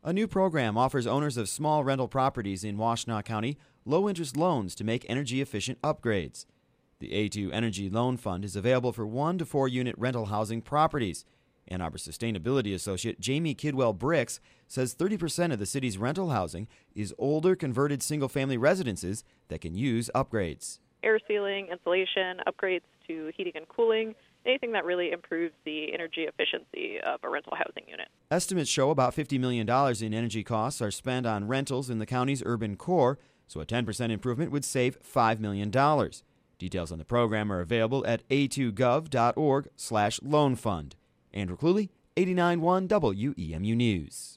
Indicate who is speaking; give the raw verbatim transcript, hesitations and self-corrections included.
Speaker 1: A new program offers owners of small rental properties in Washtenaw County low-interest loans to make energy-efficient upgrades. The A two Energy Loan Fund is available for one to four unit rental housing properties. Ann Arbor Sustainability Associate Jamie Kidwell Bricks says thirty percent of the city's rental housing is older converted single-family residences that can use upgrades.
Speaker 2: Air sealing, insulation, upgrades to heating and cooling, anything that really improves the energy efficiency of a rental housing unit.
Speaker 1: Estimates show about fifty million dollars in energy costs are spent on rentals in the county's urban core, so a ten percent improvement would save five million dollars. Details on the program are available at a two gov dot org slash loan fund. Andrew Cluley, eighty-nine point one W E M U News.